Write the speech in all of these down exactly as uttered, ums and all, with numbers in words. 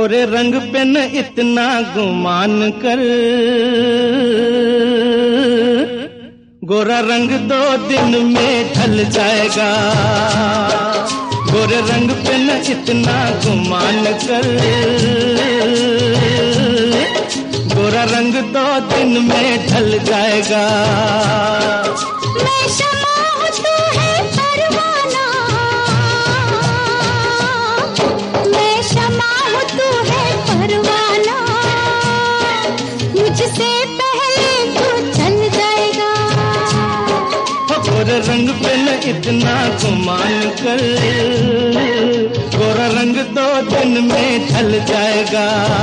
गोरे रंग पे न इतना गुमान कर, गोरा रंग दो दिन में ढल जाएगा। गोरे रंग पे न इतना गुमान कर, गोरा रंग दो दिन में ढल जाएगा। मैं शमा हूँ तू है परवाना, मैं शमा हूँ तू है परवाना, मुझसे पहले तू चल जाएगा। गोरे रंग पे न इतना गुमान कर, गोरा रंग दो दिन में ढल जाएगा।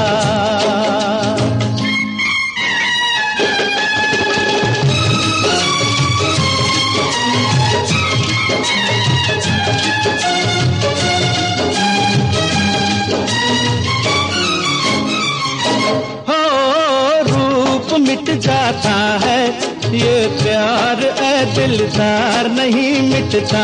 मिट जाता है ये प्यार ए दिलदार नहीं मिटता।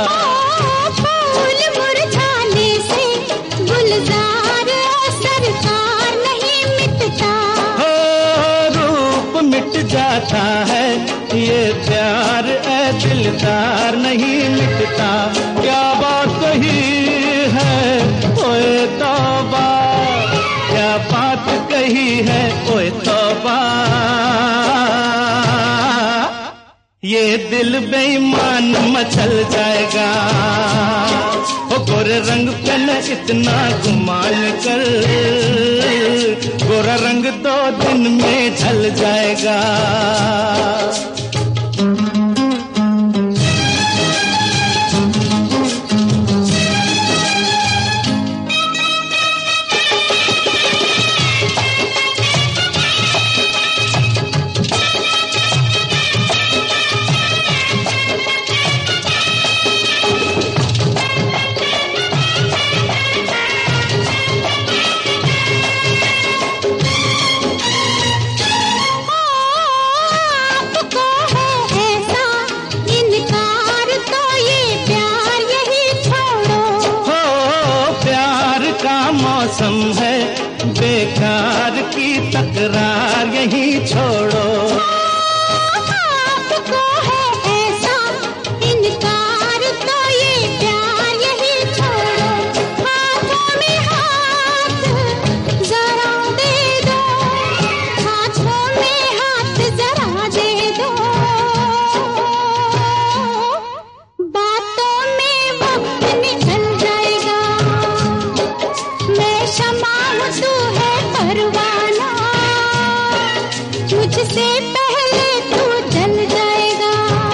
फूल मुरझाने से गुलजार सरकार नहीं मिटता। हो रूप मिट जाता है ये प्यार ए दिलदार नहीं मिटता। क्या बात कही है ओए तौबा, क्या बात कही है ओए तौबा, ये दिल बेईमान मचल जाएगा। ओ गोरे रंग पे न इतना गुमान कर, गोरा रंग दो दिन में ढल जाएगा। मौसम है बेकार की तकरार यही छोड़ो। आपको है ऐसा इनकार तो ये प्यार यही छोड़ो। हाथों में हाथ जरा दे दो, हाथों में हाथ जरा दे दो, बातों में वक्त निकल जाएगा। मैं शमा हूँ तू है परवाना, मुझसे पहले तू जल जाएगा।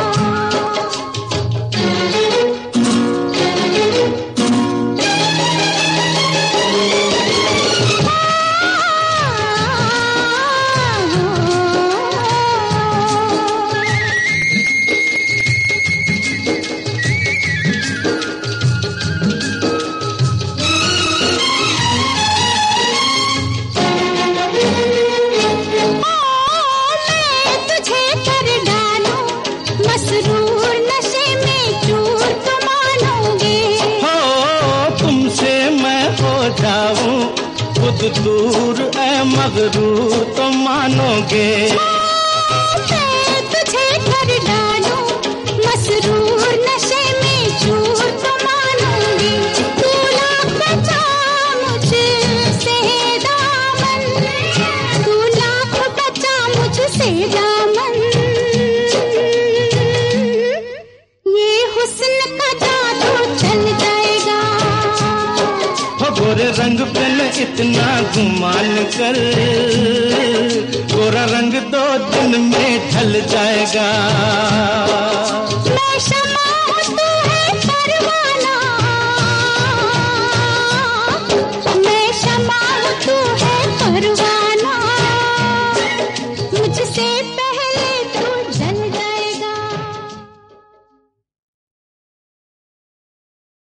खुद दूर ऐ मगरूर तो मानोगे। मैं तुझे कर डालूं मसरूर नशे में चूर तो मानोगे। तू लाख बचा मुझसे दामन, तू लाख बचा मुझसे दामन, ये हुस्न का जादू चल जाएगा। गोरे रंग पे न इतना गुमान कर, गोरा रंग दो दिन में ढल जाएगा।